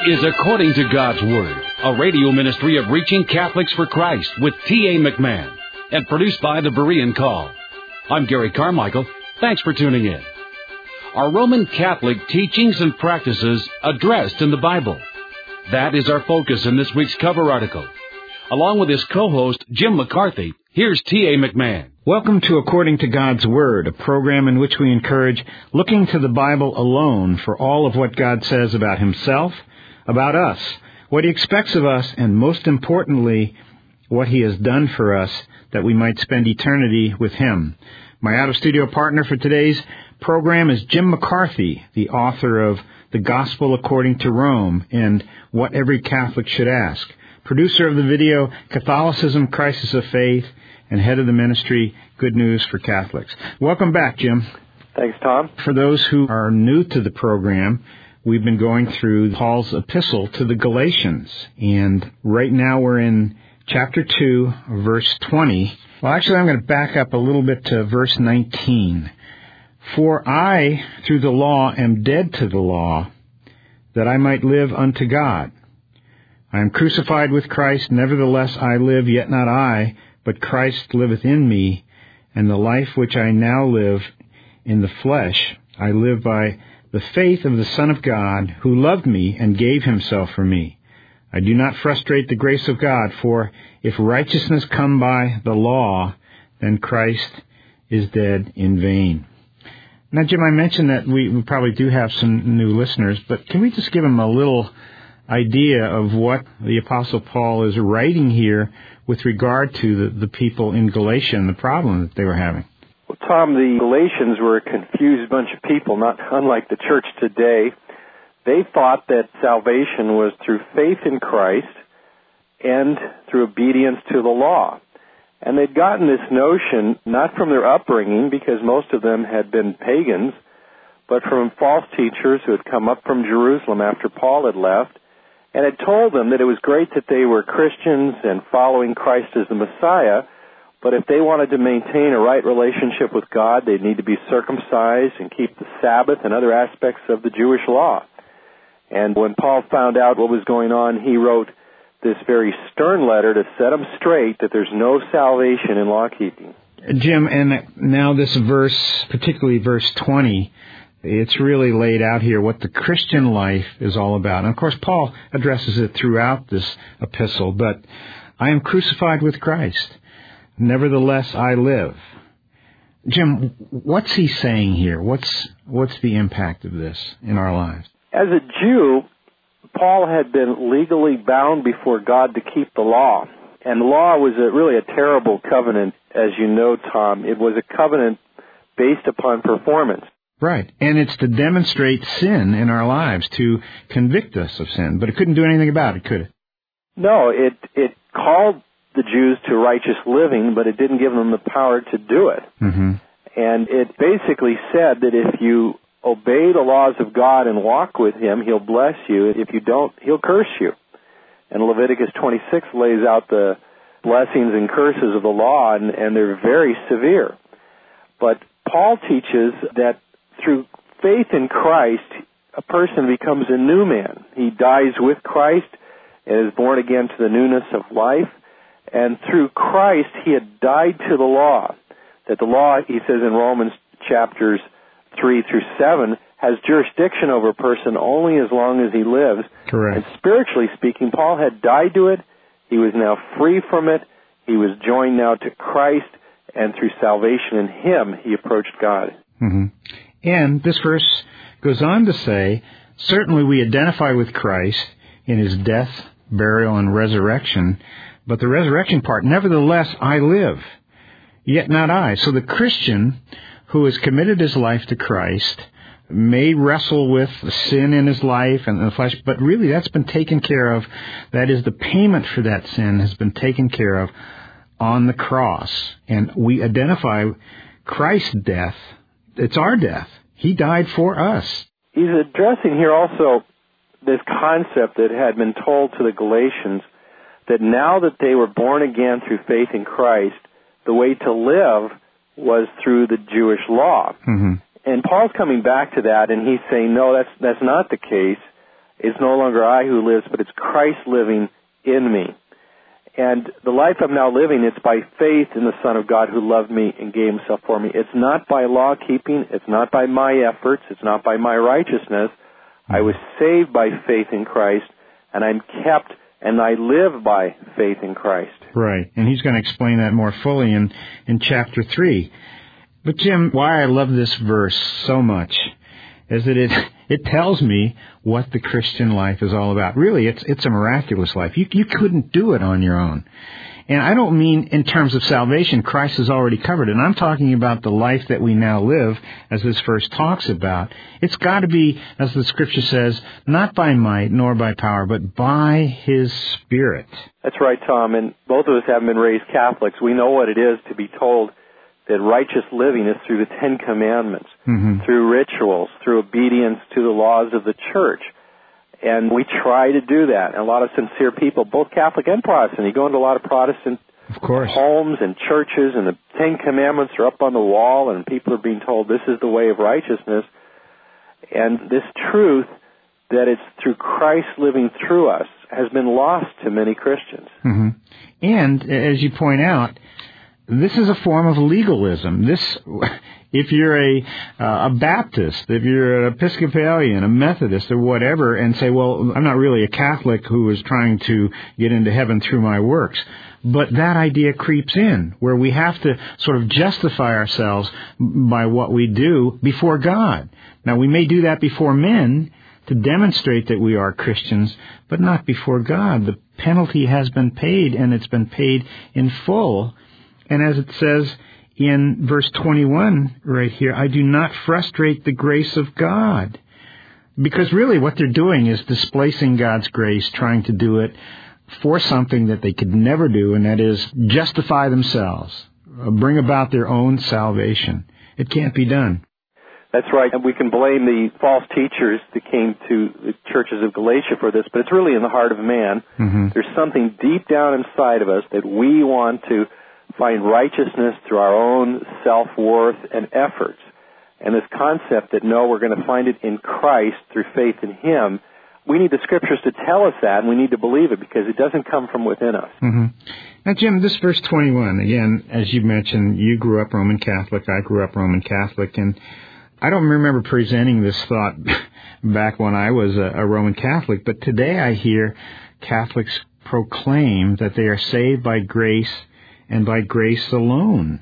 is According to God's Word, a radio ministry of reaching Catholics for Christ with T.A. McMahon, and produced by the Berean Call. I'm Gary Carmichael. Thanks for tuning in. Are Roman Catholic teachings and practices addressed in the Bible? That is our focus in this week's cover article. Along with his co-host, Jim McCarthy, here's T.A. McMahon. Welcome to According to God's Word, a program in which we encourage looking to the Bible alone for all of what God says about Himself, about us, what He expects of us, and most importantly, what He has done for us that we might spend eternity with Him. My out-of-studio partner for today's program is Jim McCarthy, the author of The Gospel According to Rome and What Every Catholic Should Ask, producer of the video Catholicism, Crisis of Faith, and head of the ministry Good News for Catholics. Welcome back, Jim. Thanks, Tom. For those who are new to the program, we've been going through Paul's epistle to the Galatians, and right now we're in chapter 2, verse 20. Well, actually, I'm going to back up a little bit to verse 19. For I, through the law, am dead to the law, that I might live unto God. I am crucified with Christ, nevertheless I live, yet not I, but Christ liveth in me, and the life which I now live in the flesh, I live by the faith of the Son of God, who loved me and gave Himself for me. I do not frustrate the grace of God, for if righteousness come by the law, then Christ is dead in vain. Now, Jim, I mentioned that we probably do have some new listeners, but can we just give them a little idea of what the Apostle Paul is writing here with regard to the people in Galatia and the problem that they were having? Well, Tom, the Galatians were a confused bunch of people, not unlike the church today. They thought that salvation was through faith in Christ and through obedience to the law. And they'd gotten this notion not from their upbringing, because most of them had been pagans, but from false teachers who had come up from Jerusalem after Paul had left, and had told them that it was great that they were Christians and following Christ as the Messiah, but if they wanted to maintain a right relationship with God, they'd need to be circumcised and keep the Sabbath and other aspects of the Jewish law. And when Paul found out what was going on, he wrote this very stern letter to set them straight that there's no salvation in law-keeping. Jim, and now this verse, particularly verse 20, it's really laid out here what the Christian life is all about. And, of course, Paul addresses it throughout this epistle, but I am crucified with Christ. Nevertheless, I live. Jim, what's he saying here? What's the impact of this in our lives? As a Jew, Paul had been legally bound before God to keep the law. And the law was really a terrible covenant, as you know, Tom. It was a covenant based upon performance. Right, and it's to demonstrate sin in our lives, to convict us of sin, but it couldn't do anything about it, could it? No, it called the Jews to righteous living, but it didn't give them the power to do it. Mm-hmm. And it basically said that if you obey the laws of God and walk with Him, He'll bless you. If you don't, He'll curse you. And Leviticus 26 lays out the blessings and curses of the law, and they're very severe. But Paul teaches that through faith in Christ, a person becomes a new man. He dies with Christ and is born again to the newness of life. And through Christ, he had died to the law. That the law, he says in Romans chapters 3 through 7, has jurisdiction over a person only as long as he lives. Correct. And spiritually speaking, Paul had died to it. He was now free from it. He was joined now to Christ, and through salvation in Him, he approached God. Mm-hmm. And this verse goes on to say, certainly we identify with Christ in His death, burial, and resurrection, but the resurrection part, nevertheless I live, yet not I. So the Christian who has committed his life to Christ may wrestle with sin in his life and the flesh, but really that's been taken care of. That is, the payment for that sin has been taken care of on the cross. And we identify Christ's death. It's our death. He died for us. He's addressing here also this concept that had been told to the Galatians, that now that they were born again through faith in Christ, the way to live was through the Jewish law. Mm-hmm. And Paul's coming back to that, and he's saying, no, that's not the case. It's no longer I who lives, but it's Christ living in me. And the life I'm now living, it's by faith in the Son of God who loved me and gave himself for me. It's not by law keeping. It's not by my efforts. It's not by my righteousness. I was saved by faith in Christ, and I'm kept, and I live by faith in Christ. Right, and he's going to explain that more fully in chapter 3. But Jim, why I love this verse so much is that it tells me what the Christian life is all about. Really, it's a miraculous life. You couldn't do it on your own. And I don't mean in terms of salvation. Christ has already covered it. And I'm talking about the life that we now live, as this verse talks about. It's got to be, as the Scripture says, not by might nor by power, but by His Spirit. That's right, Tom. And both of us haven't been raised Catholics. We know what it is to be told that righteous living is through the Ten Commandments, through rituals, through obedience to the laws of the Church. And we try to do that. And a lot of sincere people, both Catholic and Protestant, you go into a lot of Protestant homes and churches, and the Ten Commandments are up on the wall, and people are being told this is the way of righteousness. And this truth that it's through Christ living through us has been lost to many Christians. And, as you point out, this is a form of legalism. If you're a Baptist, if you're an Episcopalian, a Methodist, or whatever, and say, well, I'm not really a Catholic who is trying to get into heaven through my works. But that idea creeps in, where we have to sort of justify ourselves by what we do before God. Now, we may do that before men to demonstrate that we are Christians, but not before God. The penalty has been paid, and it's been paid in full. And as it says in verse 21 right here, I do not frustrate the grace of God. Because really what they're doing is displacing God's grace, trying to do it for something that they could never do, and that is justify themselves, bring about their own salvation. It can't be done. That's right, and we can blame the false teachers that came to the churches of Galatia for this, but it's really in the heart of man. There's something deep down inside of us that we want to find righteousness through our own self-worth and efforts. And this concept that, no, we're going to find it in Christ through faith in Him, we need the Scriptures to tell us that, and we need to believe it because it doesn't come from within us. Now, Jim, this verse 21, again, as you mentioned, you grew up Roman Catholic, I grew up Roman Catholic, and I don't remember presenting this thought back when I was a Roman Catholic, but today I hear Catholics proclaim that they are saved by grace and by grace alone.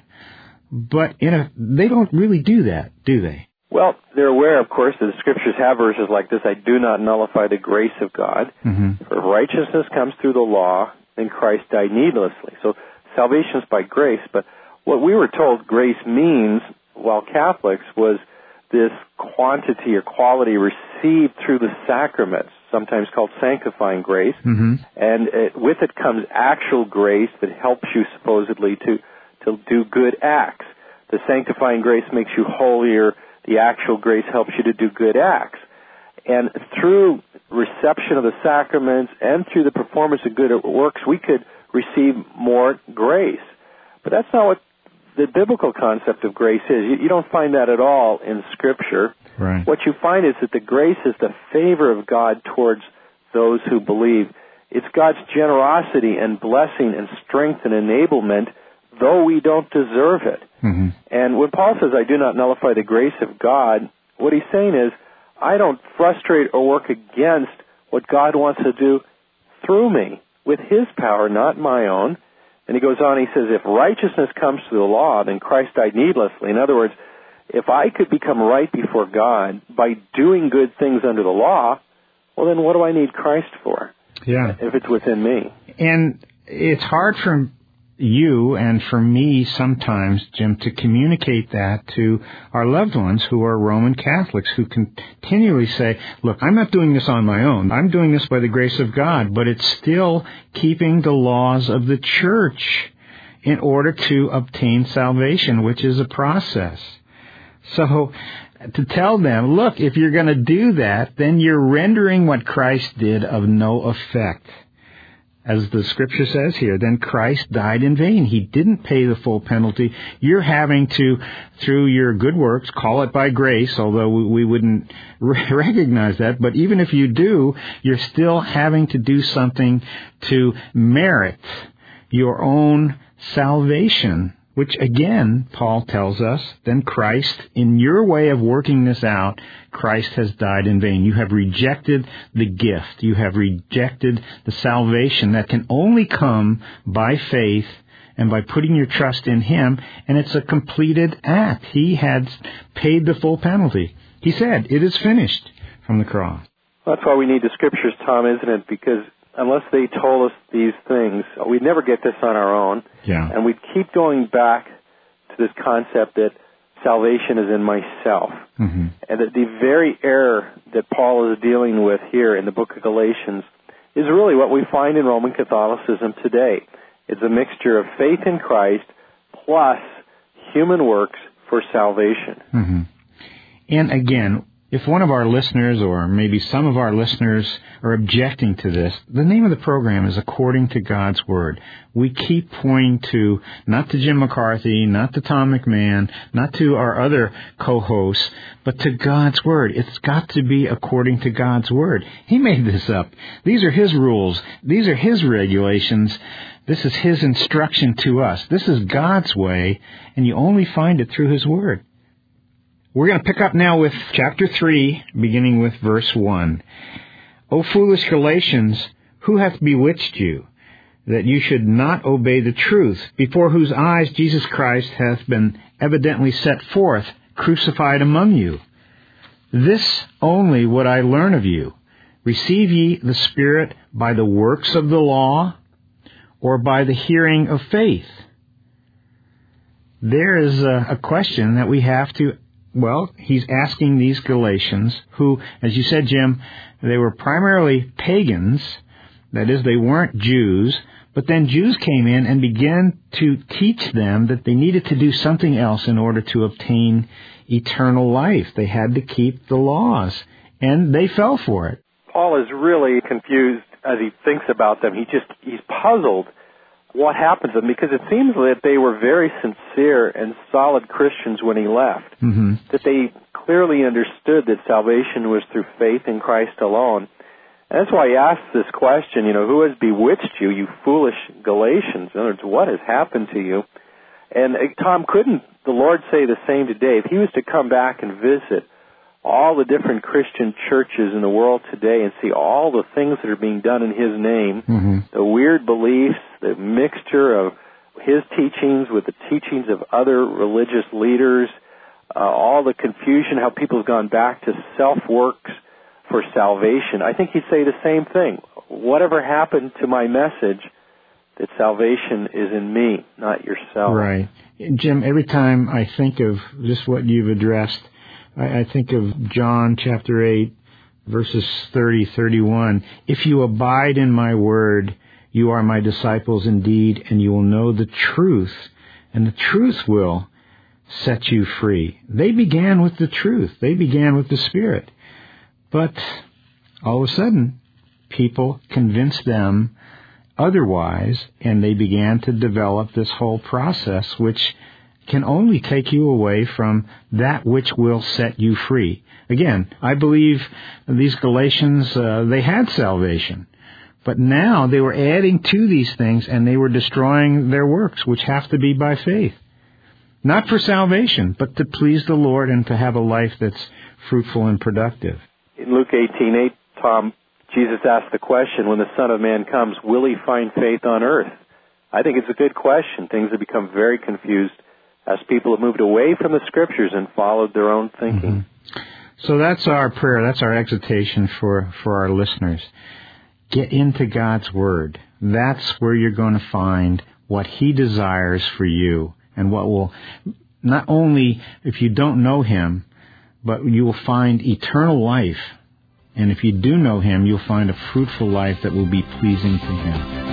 But they don't really do that, do they? Well, they're aware, of course, that the Scriptures have verses like this, I do not nullify the grace of God. For if righteousness comes through the law, then Christ died needlessly. So salvation is by grace. But what we were told grace means, while Catholics, was this quantity or quality received through the sacraments, sometimes called sanctifying grace, and with it comes actual grace that helps you supposedly to do good acts. The sanctifying grace makes you holier. The actual grace helps you to do good acts. And through reception of the sacraments and through the performance of good works, we could receive more grace. But that's not what the biblical concept of grace is. You don't find that at all in Scripture. Right. What you find is that the grace is the favor of God towards those who believe. It's God's generosity and blessing and strength and enablement, though we don't deserve it. And when Paul says, I do not nullify the grace of God, what he's saying is, I don't frustrate or work against what God wants to do through me with His power, not my own. And he goes on, he says, if righteousness comes through the law, then Christ died needlessly. In other words, if I could become right before God by doing good things under the law, well, then what do I need Christ for? If it's within me. And it's hard for you and for me sometimes, Jim, to communicate that to our loved ones who are Roman Catholics, who continually say, look, I'm not doing this on my own. I'm doing this by the grace of God, but it's still keeping the laws of the Church in order to obtain salvation, which is a process. So to tell them, look, if you're going to do that, then you're rendering what Christ did of no effect. as the scripture says here, then Christ died in vain. He didn't pay the full penalty. You're having to, through your good works, call it by grace, although we wouldn't recognize that. But even if you do, you're still having to do something to merit your own salvation, which again, Paul tells us, then Christ, in your way of working this out, Christ has died in vain. You have rejected the gift. You have rejected the salvation that can only come by faith and by putting your trust in Him, and it's a completed act. He had paid the full penalty. He said, "It is finished," from the cross. That's why we need the Scriptures, Tom, isn't it? Because unless they told us these things, we'd never get this on our own. Yeah. And we'd keep going back to this concept that salvation is in myself. Mm-hmm. And that the very error that Paul is dealing with here in the book of Galatians is really what we find in Roman Catholicism today. It's a mixture of faith in Christ plus human works for salvation. Mm-hmm. And again, if one of our listeners or maybe some of our listeners are objecting to this, the name of the program is According to God's Word. We keep pointing to, not to Jim McCarthy, not to Tom McMahon, not to our other co-hosts, but to God's Word. It's got to be according to God's Word. He made this up. These are His rules. These are His regulations. This is His instruction to us. This is God's way, and you only find it through His Word. We're going to pick up now with chapter 3, beginning with verse 1. O foolish Galatians, who hath bewitched you, that you should not obey the truth, before whose eyes Jesus Christ hath been evidently set forth, crucified among you? This only would I learn of you. Receive ye the Spirit by the works of the law, or by the hearing of faith? There is a question that we have to. Well, he's asking these Galatians who, as you said, Jim, they were primarily pagans. That is, they weren't Jews. But then Jews came in and began to teach them that they needed to do something else in order to obtain eternal life. They had to keep the laws, and they fell for it. Paul is really confused as he thinks about them. He's puzzled what happened to them, because it seems that they were very sincere and solid Christians when he left, mm-hmm. that they clearly understood that salvation was through faith in Christ alone. And that's why he asks this question, who has bewitched you, you foolish Galatians? In other words, what has happened to you? And Tom, couldn't the Lord say the same today? If he was to come back and visit all the different Christian churches in the world today and see all the things that are being done in His name, mm-hmm. the weird beliefs, the mixture of His teachings with the teachings of other religious leaders, all the confusion, how people have gone back to self-works for salvation, I think He'd say the same thing. Whatever happened to my message that salvation is in me, not yourself? Right. Jim, every time I think of just what you've addressed, I think of John chapter 8, verses 30, 31. If you abide in my word, you are my disciples indeed, and you will know the truth, and the truth will set you free. They began with the truth. They began with the Spirit. But all of a sudden, people convinced them otherwise, and they began to develop this whole process, which can only take you away from that which will set you free. Again, I believe these Galatians, they had salvation. But now they were adding to these things, and they were destroying their works, which have to be by faith. Not for salvation, but to please the Lord and to have a life that's fruitful and productive. In Luke 18:8, Tom, Jesus asked the question, when the Son of Man comes, will He find faith on earth? I think it's a good question. Things have become very confused as people have moved away from the Scriptures and followed their own thinking. Mm-hmm. So that's our prayer. That's our exhortation for our listeners. Get into God's Word. That's where you're going to find what He desires for you, and what will, not only if you don't know Him, but you will find eternal life. And if you do know Him, you'll find a fruitful life that will be pleasing to Him.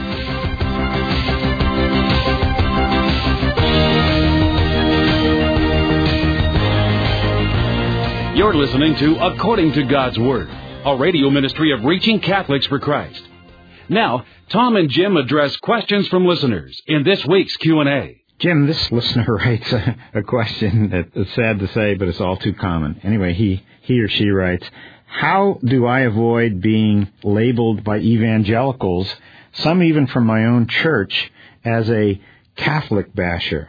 You're listening to According to God's Word, a radio ministry of Reaching Catholics for Christ. Now, Tom and Jim address questions from listeners in this week's Q&A. Jim, this listener writes a question that is sad to say, but it's all too common. Anyway, he or she writes, how do I avoid being labeled by evangelicals, some even from my own church, as a Catholic basher?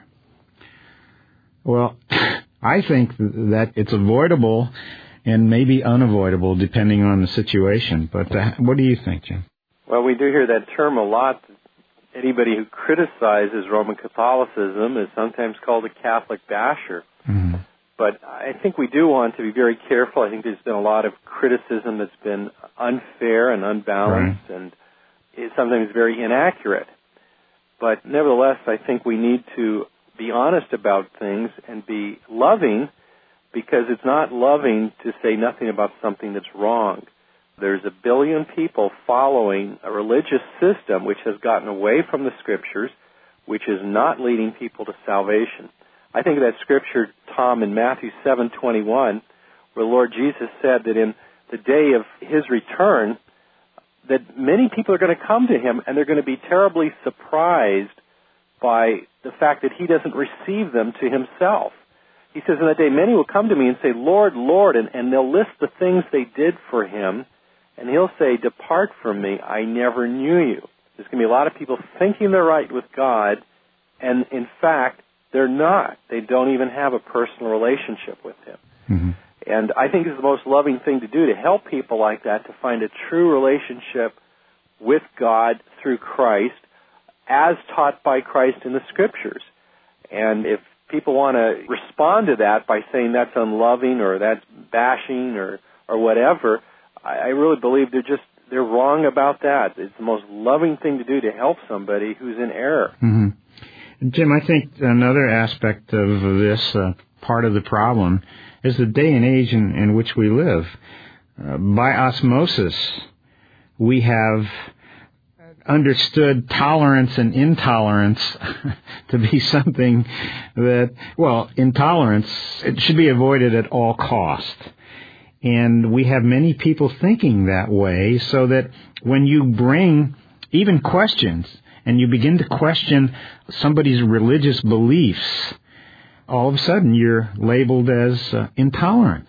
Well, I think that it's avoidable and maybe unavoidable depending on the situation. But what do you think, Jim? Well, we do hear that term a lot. Anybody who criticizes Roman Catholicism is sometimes called a Catholic basher. Mm-hmm. But I think we do want to be very careful. I think there's been a lot of criticism that's been unfair and unbalanced, right, and is sometimes very inaccurate. But nevertheless, I think we need to be honest about things and be loving, because it's not loving to say nothing about something that's wrong. There's 1 billion people following a religious system which has gotten away from the Scriptures, which is not leading people to salvation. I think of that Scripture, Tom, in Matthew 7:21, where the Lord Jesus said that in the day of His return, that many people are going to come to Him and they're going to be terribly surprised by the fact that He doesn't receive them to Himself. He says, in that day, many will come to me and say, Lord, Lord, and they'll list the things they did for Him, and He'll say, depart from me, I never knew you. There's going to be a lot of people thinking they're right with God, and in fact, they're not. They don't even have a personal relationship with Him. Mm-hmm. And I think it's the most loving thing to do, to help people like that to find a true relationship with God through Christ, as taught by Christ in the Scriptures. And if people want to respond to that by saying that's unloving or that's bashing or whatever, I really believe they're wrong about that. It's the most loving thing to do to help somebody who's in error. Mm-hmm. Jim, I think another aspect of this part of the problem is the day and age in which we live. By osmosis, we have understood tolerance and intolerance to be something that, well, intolerance, it should be avoided at all cost. And we have many people thinking that way, so that when you bring even questions and you begin to question somebody's religious beliefs, all of a sudden you're labeled as intolerant,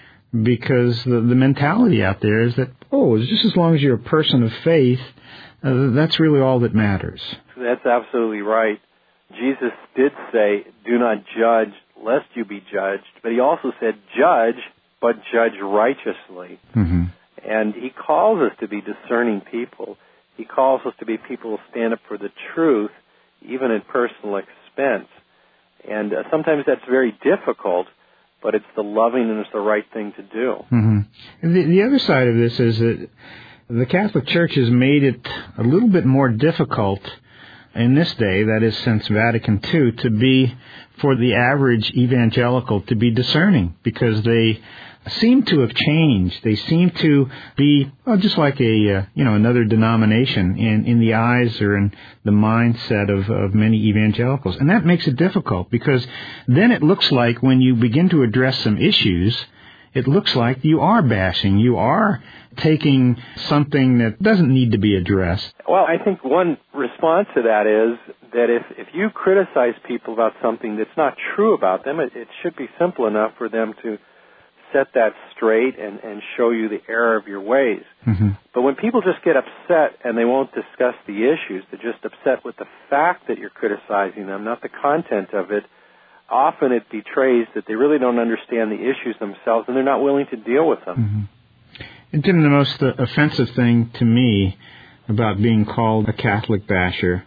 because the mentality out there is that, just as long as you're a person of faith, that's really all that matters. That's absolutely right. Jesus did say, do not judge lest you be judged, but He also said, judge, but judge righteously. Mm-hmm. And He calls us to be discerning people. He calls us to be people who stand up for the truth, even at personal expense. And sometimes that's very difficult, but it's the loving and it's the right thing to do. Mm-hmm. And the other side of this is that the Catholic Church has made it a little bit more difficult in this day, that is since Vatican II, for the average evangelical to be discerning, because they seem to have changed. They seem to be just like another denomination in the eyes or in the mindset of many evangelicals. And that makes it difficult, because then it looks like when you begin to address some issues, it looks like you are bashing, you are taking something that doesn't need to be addressed. Well, I think one response to that is that if you criticize people about something that's not true about them, it should be simple enough for them to set that straight and show you the error of your ways. Mm-hmm. But when people just get upset and they won't discuss the issues, they're just upset with the fact that you're criticizing them, not the content of it, often it betrays that they really don't understand the issues themselves and they're not willing to deal with them. Mm-hmm. And Tim, the most offensive thing to me about being called a Catholic basher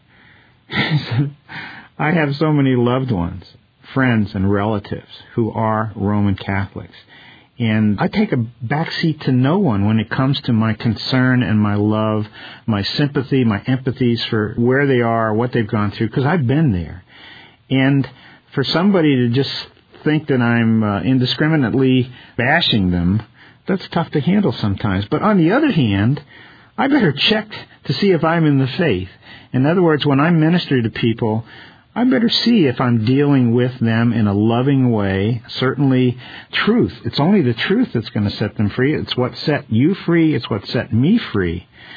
is that I have so many loved ones, friends and relatives who are Roman Catholics. And I take a backseat to no one when it comes to my concern and my love, my sympathy, my empathies for where they are, what they've gone through, because I've been there. And for somebody to just think that I'm indiscriminately bashing them, that's tough to handle sometimes. But on the other hand, I better check to see if I'm in the faith. In other words, when I minister to people, I better see if I'm dealing with them in a loving way. Certainly truth. It's only the truth that's going to set them free. It's what set you free. It's what set me free.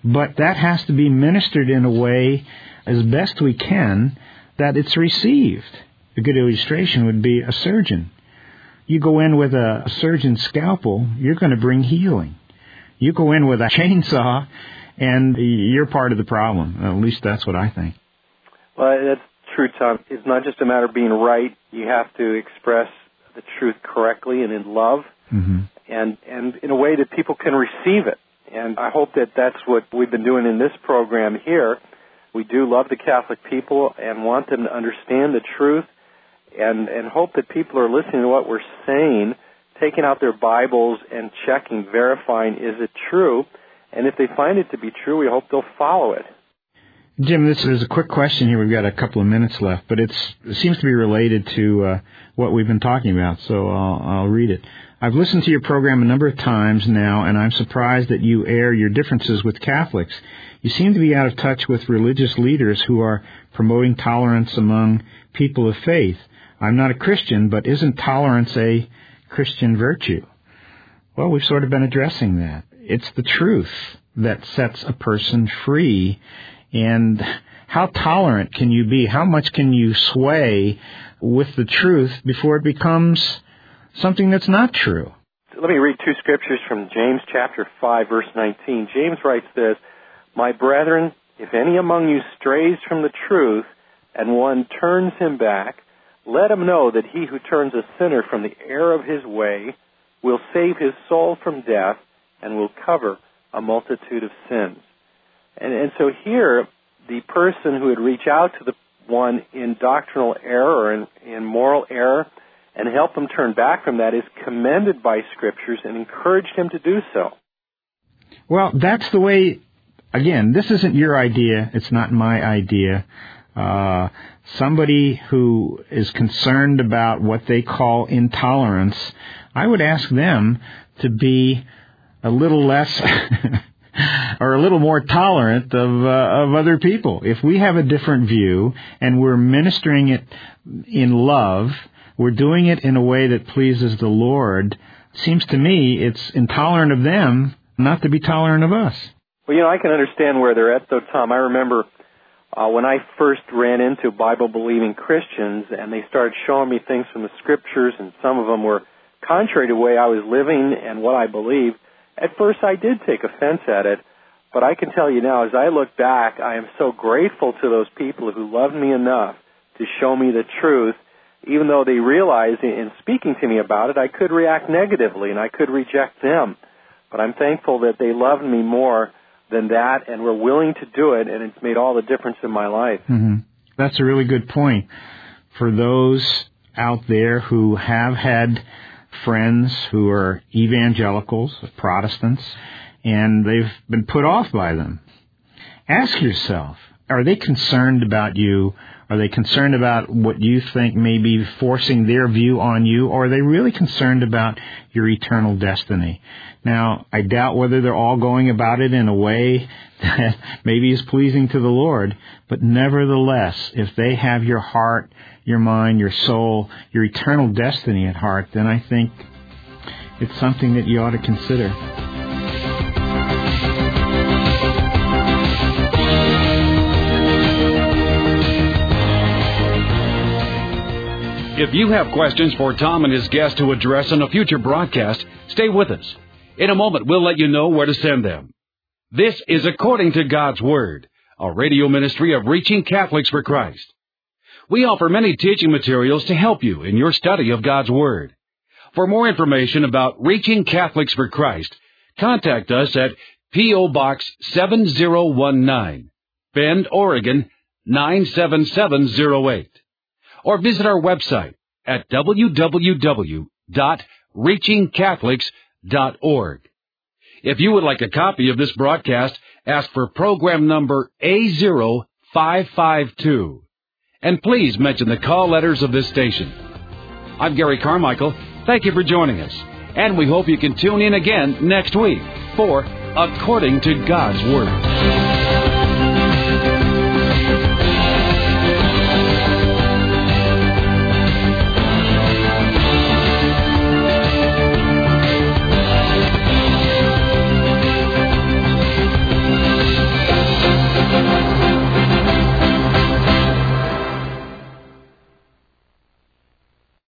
But that has to be ministered in a way, as best we can, that it's received. A good illustration would be a surgeon. You go in with a surgeon's scalpel, you're going to bring healing. You go in with a chainsaw, and you're part of the problem. At least that's what I think. Well, that's true, Tom. It's not just a matter of being right. You have to express the truth correctly and in love, and in a way that people can receive it. And I hope that that's what we've been doing in this program here. We do love the Catholic people and want them to understand the truth, and hope that people are listening to what we're saying, taking out their Bibles and checking, verifying, is it true? And if they find it to be true, we hope they'll follow it. Jim, this is a quick question here. We've got a couple of minutes left, but it seems to be related to what we've been talking about, so I'll read it. I've listened to your program a number of times now, and I'm surprised that you air your differences with Catholics. You seem to be out of touch with religious leaders who are promoting tolerance among people of faith. I'm not a Christian, but isn't tolerance a Christian virtue? Well, we've sort of been addressing that. It's the truth that sets a person free. And how tolerant can you be? How much can you sway with the truth before it becomes something that's not true? Let me read two scriptures from James chapter 5, verse 19. James writes this, "My brethren, if any among you strays from the truth, and one turns him back, let him know that he who turns a sinner from the error of his way will save his soul from death and will cover a multitude of sins." And so here, the person who would reach out to the one in doctrinal error or in moral error and help them turn back from that is commended by Scriptures and encouraged him to do so. Well, that's the way, again, this isn't your idea. It's not my idea. Somebody who is concerned about what they call intolerance, I would ask them to be a little less or a little more tolerant of other people. If we have a different view and we're ministering it in love, we're doing it in a way that pleases the Lord, seems to me it's intolerant of them not to be tolerant of us. Well, I can understand where they're at, though, Tom. I remember when I first ran into Bible-believing Christians and they started showing me things from the Scriptures, and some of them were contrary to the way I was living and what I believed. At first, I did take offense at it, but I can tell you now, as I look back, I am so grateful to those people who loved me enough to show me the truth, even though they realized in speaking to me about it, I could react negatively and I could reject them. But I'm thankful that they loved me more than that and were willing to do it, and it's made all the difference in my life. Mm-hmm. That's a really good point. For those out there who have had friends who are evangelicals, Protestants, and they've been put off by them, ask yourself, are they concerned about you? Are they concerned about what you think may be forcing their view on you? Or are they really concerned about your eternal destiny? Now, I doubt whether they're all going about it in a way that maybe is pleasing to the Lord, but nevertheless, if they have your heart, your mind, your soul, your eternal destiny at heart, then I think it's something that you ought to consider. If you have questions for Tom and his guest to address in a future broadcast, stay with us. In a moment, we'll let you know where to send them. This is According to God's Word, a radio ministry of Reaching Catholics for Christ. We offer many teaching materials to help you in your study of God's Word. For more information about Reaching Catholics for Christ, contact us at P.O. Box 7019, Bend, Oregon 97708. Or visit our website at www.reachingcatholics.org. If you would like a copy of this broadcast, ask for program number A0552. And please mention the call letters of this station. I'm Gary Carmichael. Thank you for joining us. And we hope you can tune in again next week for According to God's Word.